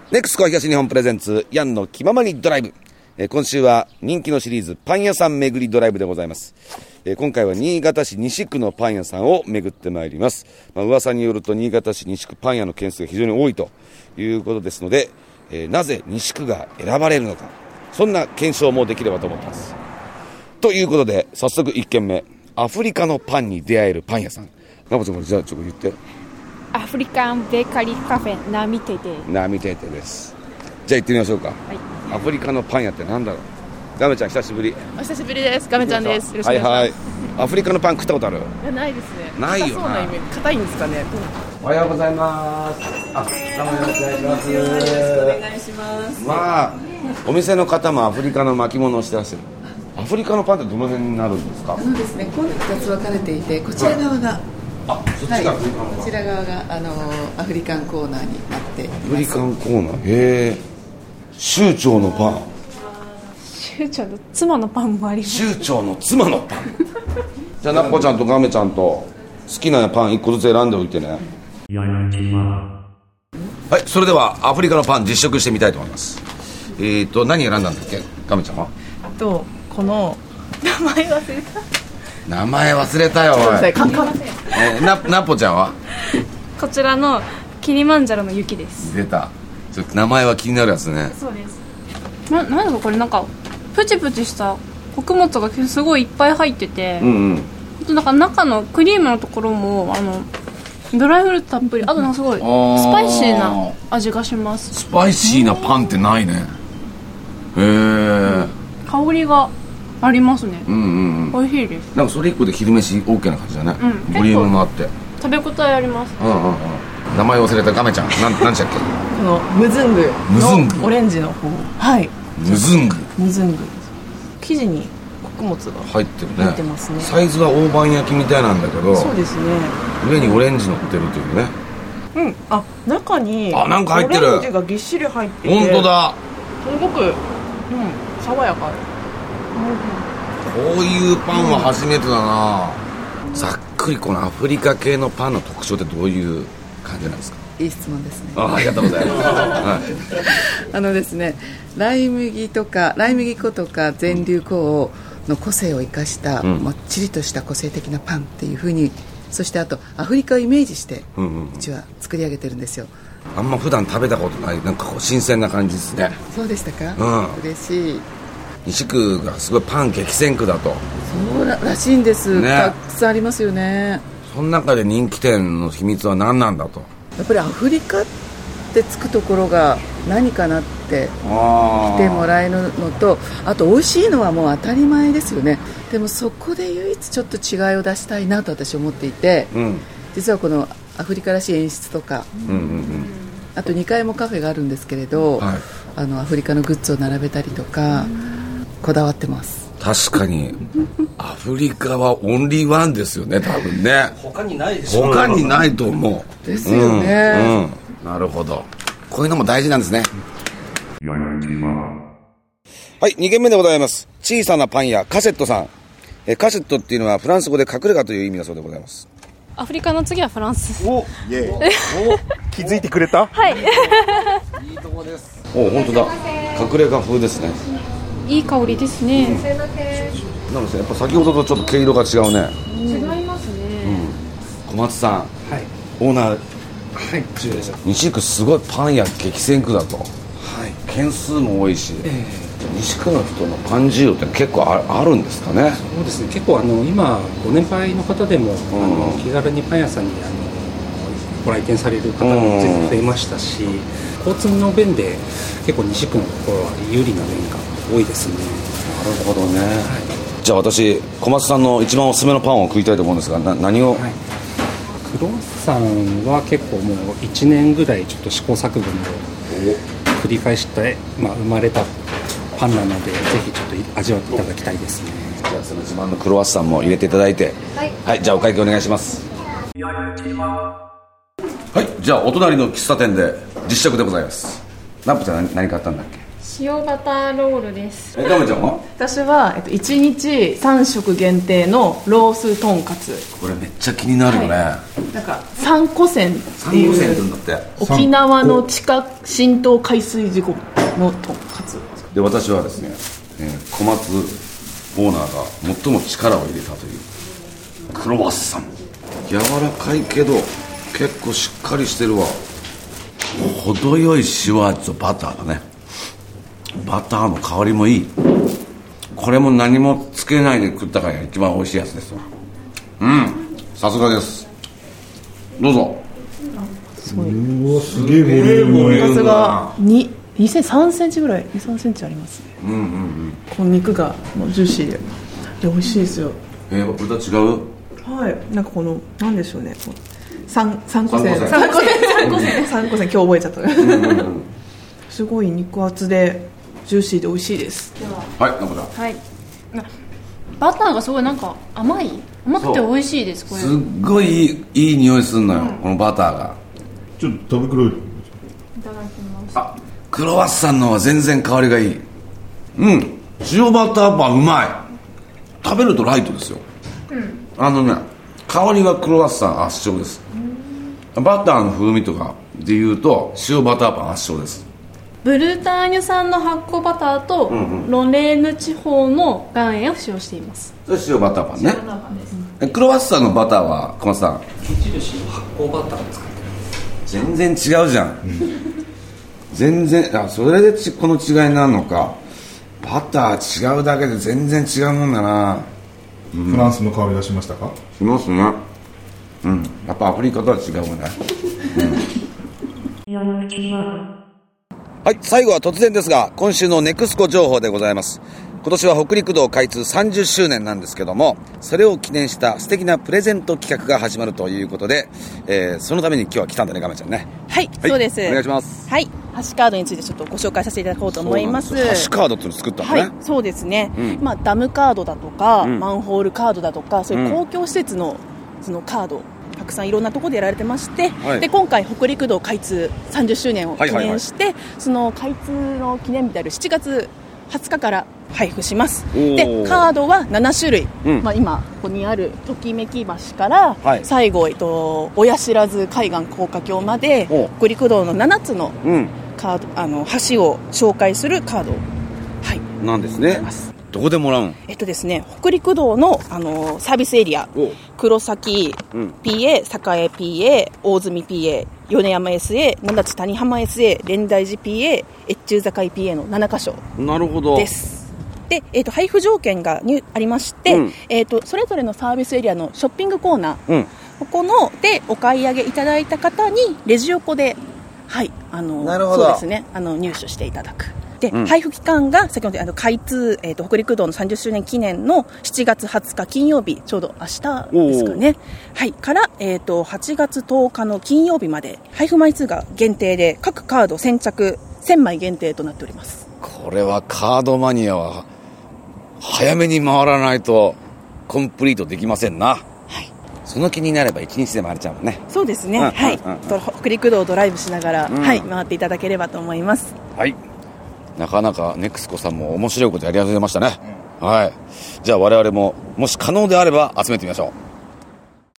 ネクスコ東日本プレゼンツヤンの気ままにドライブ。今週は人気のシリーズパン屋さん巡りドライブでございます。今回は新潟市西区のパン屋さんを巡ってまいります。噂によると新潟市西区パン屋の件数が非常に多いということですので、なぜ西区が選ばれるのか、そんな検証もできればと思ってます。ということで早速1軒目、アフリカのパンに出会えるパン屋さん。ナポちゃん、じゃあちょっと言って。 アフリカンベーカリーカフェナミテテ。 ナミテテです。じゃあ行ってみましょうか。はい、アフリカのパン屋ってなんだろう。ガメちゃん久しぶり。 お久しぶりです。ガメちゃんです。よろしくお願いします。 はいはい。アフリカのパン食ったことある？ いや、ないですね。 ないよな。 そうなイメージ。硬いんですかね。 おはようございます。どうもよろしくお願いします。よろしくお願いします。 まあお店の方もアフリカの巻物をしてらっしゃる。アフリカのパンってどの辺になるんですか？ そうですね。今度2つ分かれていて、こちら側が、 そっちが、 こちら側がアフリカンコーナーになっています。 アフリカンコーナー。へえ。州長のパン。 州長の妻のパンもあります。 州長の妻のパン。じゃあナッコちゃんとガメちゃんと好きなパン1個ずつ選んでおいてね。はい、それではアフリカのパン実食してみたいと思います。何選んだんだっけ、ガメちゃんは？ この名前忘れた。 名前忘れたよ。おい。ナポちゃんは？ こちらのキリマンジャロの雪です。 出た。ちょっと名前は気になるやつね。 そうです。なんだかこれなんかプチプチした穀物がすごいいっぱい入ってて、なんか中のクリームのところもドライフルーツたっぷり、あとなんかすごいスパイシーな味がします。 スパイシーなパンってないね。へえ。香りがありますね。美味しいです。 なんかそれ一個で昼飯 OK な感じだね。ボリュームもあって食べ応えあります。 名前忘れた。ガメちゃん、なんでしたっけ？ このムズングのオレンジの方。はい。 ムズング。 生地に穀物が入ってるね。 入ってますね。 サイズが大判焼きみたいなんだけど、 そうですね。 上にオレンジ乗ってるというね。 中になんか入ってる。 オレンジがぎっしり入ってて、 本当だ。 すごく爽やか。 こういうパンは初めてだな。ざっくりこのアフリカ系のパンの特徴ってどういう感じなんですか？ いい質問ですね。 ありがとうございます。 ですね、ライ麦粉とか全粒粉の個性を生かした、もっちりとした個性的なパンっていう風に、そしてあとアフリカをイメージして、うちは作り上げてるんですよ。 あんま普段食べたことない、なんかこう新鮮な感じですね。 そうでしたか？嬉しい。 西区がすごいパン激戦区だと。 そうらしいんです、たくさんありますよね。 その中で人気店の秘密は何なんだと。 やっぱりアフリカってつくところが何かなって来てもらえるのと、あと美味しいのはもう当たり前ですよね。でもそこで唯一ちょっと違いを出したいなと私は思っていて、実はこのアフリカらしい演出とか、あと2階もカフェがあるんですけれど、アフリカのグッズを並べたりとかこだわってます。 確かにアフリカはオンリーワンですよね、多分ね。 他にないでしょ。 他にないと思う。ですよね。 なるほど。こういうのも大事なんですね。はい、2軒目でございます。小さなパン屋カセットさん。カセットっていうのはフランス語で隠れ家という意味だそうでございます。 アフリカの次はフランス。 気づいてくれた？ はい。 いいとこです。本当だ。隠れ家風ですね。 いい香りですね。 なんですね、やっぱ先ほどとちょっと毛色が違うね。 違いますね。 小松さん、オーナー、西区すごいパン屋激戦区だと。件数も多いし、西区の人のパン需要って結構あるんですかね？ そうですね、結構今ご年配の方でも、気軽にパン屋さんにご来店される方が随分増えましたし、交通の便で結構西区のところは有利な面が多いですね。 なるほどね。じゃあ私小松さんの一番おすすめのパンを食いたいと思うんですが、何を？ クロワッサンは結構もう1年ぐらいちょっと試行錯誤を繰り返して、生まれたパンなので、ぜひちょっと味わっていただきたいですね。 じゃあその自慢のクロワッサンも入れていただいて、はい、じゃあお会計お願いします。はい、じゃあお隣の喫茶店で実食でございます。ナップちゃん何買ったんだっけ？ 塩バターロールです。 ガメちゃんは？ 私は、1日3食限定のロースとんかつ。 これめっちゃ気になるよね。 なんか三湖線ってい 3線う分だって。 沖縄の地下浸透海水事故のとんかつで、私はですね、小松オーナーが最も力を入れたというクロワッサン。柔らかいけど結構しっかりしてるわ。程よい塩味とバターだね。バターの香りもいい。これも何もつけないで食ったからが一番美味しいやつですわ。さすがです。どうぞ。 うわ、すげえボリューム。 とんかつが3センチぐらい、2、3センチありますね。この肉がもうジューシーで美味しいですよ。 豚違う？ はい、なんかこのなんでしょうね、三湖線今日覚えちゃったすごい肉厚でジューシーで美味しいです。 はい、なんかだ。 はい。バターがすごいなんか甘くて美味しいです。これすっごいいい匂いするのよ、このバターが。 ちょっと食べ比べて。 いただきます。 クロワッサンの方が全然香りがいい。塩バターパンうまい。食べるとライトですよ。香りはクロワッサン圧勝です。バターの風味とかでいうと塩バターパン圧勝です。 ブルターニュ産の発酵バターとロレーヌ地方の岩塩を使用しています。 それ塩バターパンね。 塩バターパンです。 クロワッサンのバターは小松さん、 無印の発酵バターを使ってます。 全然違うじゃん。全然それでこの違いになるのか。バター違うだけで全然違うもんだな。 フランスの香りがしましたか？ しますね。やっぱアフリカとは違うもんね。はい、最後は突然ですが、今週のネクスコ情報でございます。今年は北陸道開通30周年なんですけども、それを記念した素敵なプレゼント企画が始まるということで、そのために今日は来たんだね、ガメちゃんね。 はい、そうです。 お願いします。 はい、ハッシュカードについてちょっとご紹介させていただこうと思います。 ハッシュカードっていうのを作ったのね。 はい、そうですね。ダムカードだとか、マンホールカードだとか、そういう公共施設のそのカード、たくさんいろんなところでやられてまして、で今回北陸道開通30周年を記念して、その開通の記念日である7月20日から配布します。でカードは7種類、今ここにあるときめき橋から、最後、親知らず海岸高架橋まで北陸道の7つのカード、橋を紹介するカードなんですね。どこでもらうん？ ですね、北陸道の、サービスエリア、黒崎 PA、栄 PA、大住 PA、米山 SA、名立谷浜 SA、蓮台寺 PA、越中境 PA の7カ所です。で、配布条件がありまして、それぞれのサービスエリアのショッピングコーナー、ここのでお買い上げいただいた方にレジ横で、そうですね、入手していただく。で、配布期間が先ほど開通、北陸道の30周年記念の7月20日金曜日、ちょうど明日ですかね、から、8月10日の金曜日まで配布枚数が限定で各カード先着1000枚限定となっております。 これはカードマニアは早めに回らないとコンプリートできませんな。その気になれば1日で回れちゃうもんね。 そうですね、北陸道をドライブしながら、回っていただければと思います。 はい、なかなかネクスコさんも面白いことやり始めましたね。じゃあ我々ももし可能であれば集めてみましょう。